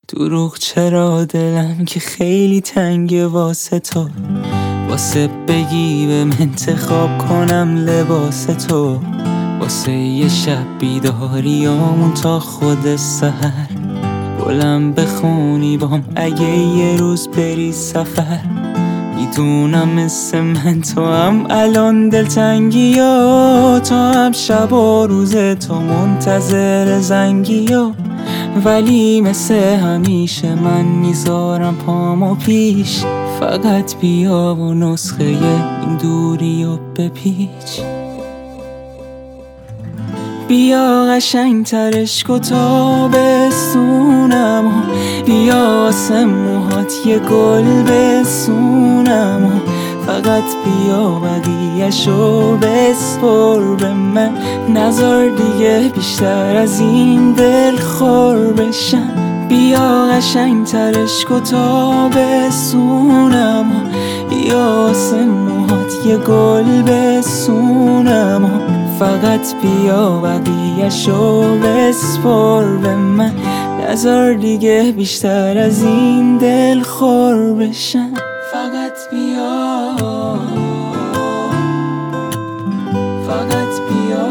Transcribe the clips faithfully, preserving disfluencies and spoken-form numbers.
دروغ چرا دلم که خیلی تنگه واسه تو، واسه بگی به من انتخاب کنم لباس تو، واسه یه شب بیداریامون تا خود سحر، گلم بخونی بام اگه یه روز بری سفر. میدونم مثل من تو هم الان دلتنگی ها، تو هم شب و روز تو منتظر زنگی ها، ولی مثل همیشه من میذارم پامو پیش، فقط بیا و نسخه این دوری و بپیچ. بیا قشنگ ترش کن تا بسونم، بیا واسه موهات یه گل بسونم، فقط بیا بقیه‌شو بسپر به من، نذار دیگه بیشتر از این دل خور بشم. بیا قشنگ ترش کن تا بسونم، بیا واسه موهات یه گل بسونم، فقط بیا بقیه‌شو بسپر به من، نذار دیگه بیشتر از این دل خور بشم. فقط بیا، فقط بیا،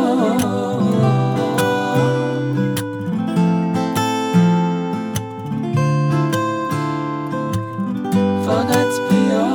فقط بیا.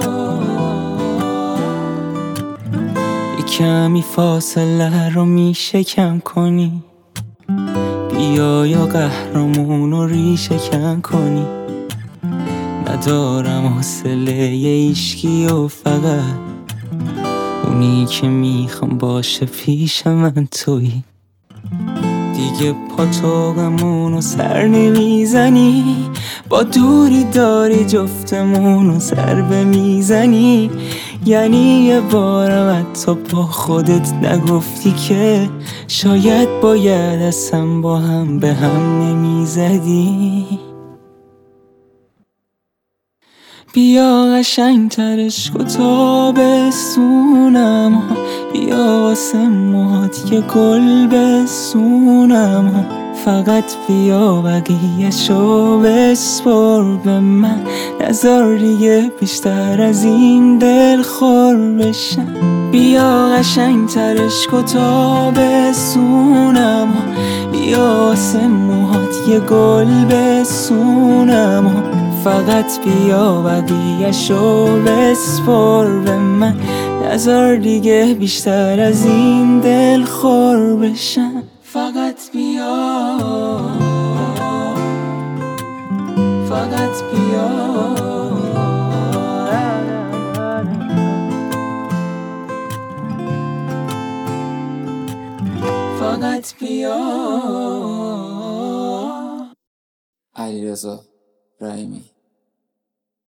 کمی فاصله رو میشه کم کنی، بیا یا قهرمون رو ریشه کن کنی، ندارم حوصله ایشکی و فقط اونی که میخوام باشه پیش من تویی. دیگه پاتوقمون رو سر نمیزنی، با دوری داری جفتمون رو ضربه میزنی، یعنی یه بارم حتی با خودت نگفتی که شاید باید اصلا با هم به هم نمیزدی. بیا قشنگ ترش کن تا بسونم، بیا واسه موهات یه گل بسونم، فقط بیا بقیه‌شو بسپر به من، نذار دیگه بیشتر از این دل خور بشم. بیا قشنگ ترش کن تا بسونم، بیا واسه موهات یه گل بسونم، فقط بیا بقیه‌شو بسپر به من، نذار دیگه بیشتر از این دل خور بشم. فقط بیا، فقط بیا، فقط بیا. علیرضا رحیمی.